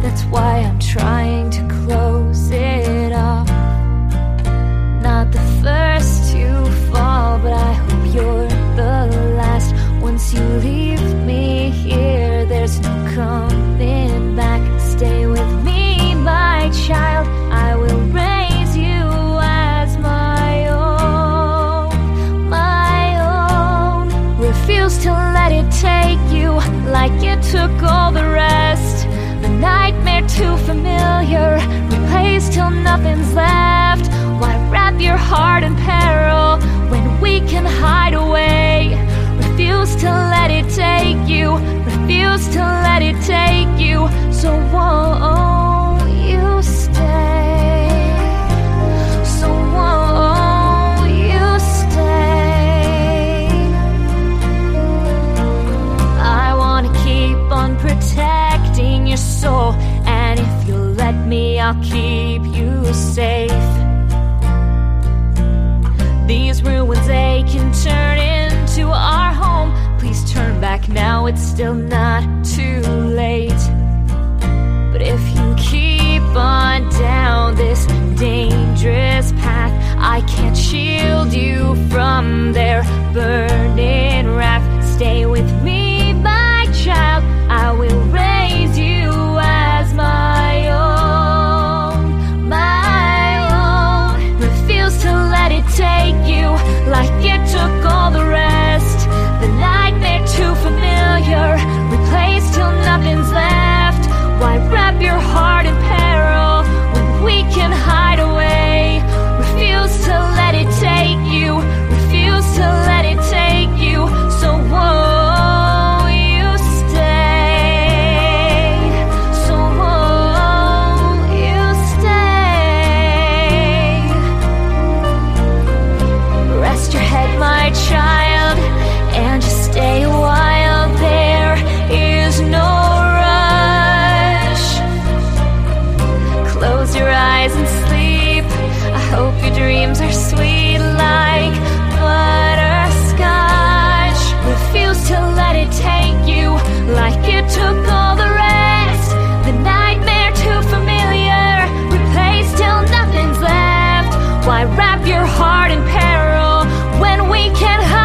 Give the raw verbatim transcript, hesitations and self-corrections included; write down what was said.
That's why I'm trying to close it off. Not the first to fall, but I hope you're the last. Once you leave me here, there's no coming back. Stay with me, my child. I will raise you as my own, my own. Refuse to let it take you like it took all the rest. The nightmare too familiar, replaced till nothing's left. Why wrap your heart in peril when we can hide away? Refuse to let it take you, refuse to let it take you. So won't you stay? So won't you stay? I wanna keep on protecting your soul, and if you'll let me, I'll keep you safe. These ruins, they can turn into our home. Please turn back now, it's still not too late. But if you keep on down this dangerous path, I can't shield you from their burning wrath. Stay with me, my child. I will raise you as my own, my own. Refuse to let it take you like it took all the rest. The nightmare too familiar, replaced till nothing's left. Why wrap your heart in peril when we can hide away? Refuse to let it take you, refuse to let it take you. So won't you stay? So won't you stay? Rest your head, my child, and just stay a while. There is no rush. Close your eyes and sleep. I hope your dreams are sweet like butterscotch. Refuse to let it take you like it took all the rest. The nightmare too familiar, replaced till nothing's left. Why wrap your heart in peril when we can hide?